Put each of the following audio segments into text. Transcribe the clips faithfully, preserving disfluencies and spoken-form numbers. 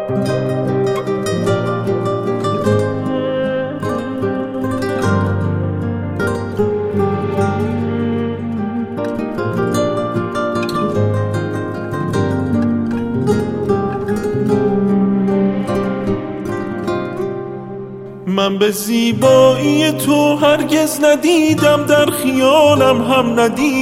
من به زیبایی تو هرگز ندیدم، در خیالم هم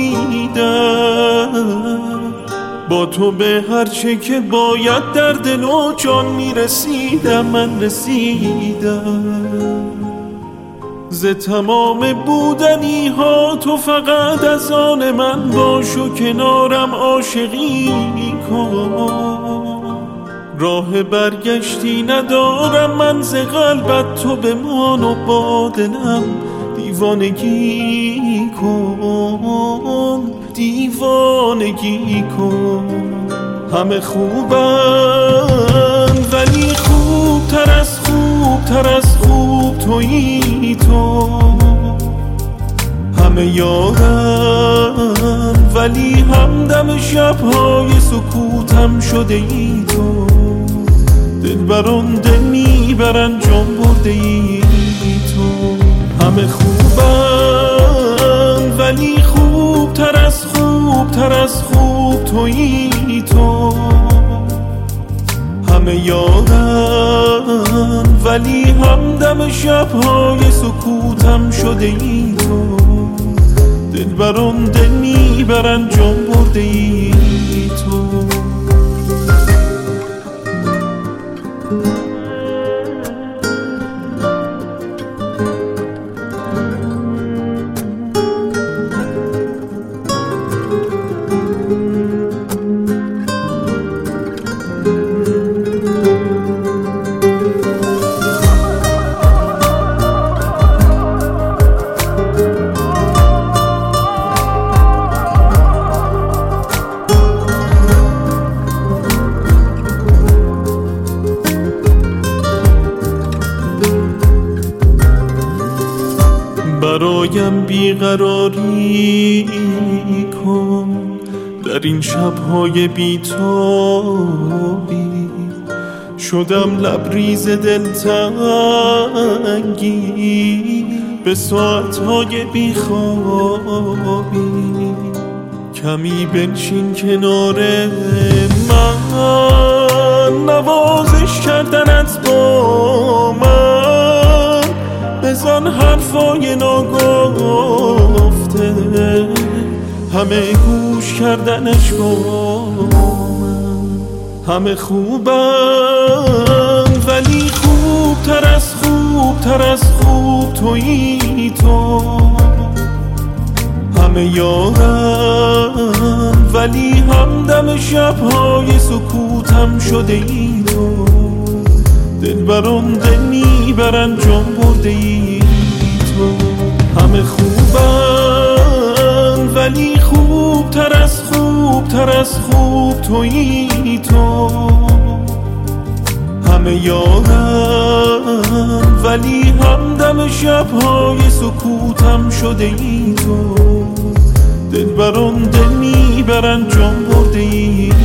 ندیدم. با تو به هر چه که باید در دل و جان میرسیدم، من رسیدم. ز تمام بودنی ها تو فقط از آن من باش و کنارم عاشقی کن. راه برگشتی ندارم من ز قلبت، تو بمان و با دلم دیوانگی کن، دیوانگی کن. همه خوبن ولی خوبتر از خوبتر از خوب تویی تو. همه یارن ولی همدم شبهای سکوتم شده ای تو. دلبران دل میبرن جان برده ای تو. همه خوبن ولی خوبتر از خوبتر از خوب تویی تو. همه یارن ولی همدم شبهای سکوتم شده ای تو. دلبران دل میبرن جان برده ای تو. برایم بیقراری کن در این شبهای بیتابی. شدم لبریز دلتنگی به ساعتهای بیخوابی. کمی بنشین کنار من، نوازش کردنت با من. بزن حرفای ناگفته، همه گوش کردنش با من. همه خوبن ولی خوبتر از خوبتر از خوب تویی تو. همه یارن ولی همدم شبهای سکوتم شده ای تو. دلبران دل میبرن جان برده ای تو. همه خوبن ولی خوبتر از خوبتر از خوب تویی تو. همه یارن ولی همدم شبهای سکوتم شده ای تو. دلبران دل میبرن جان برده ای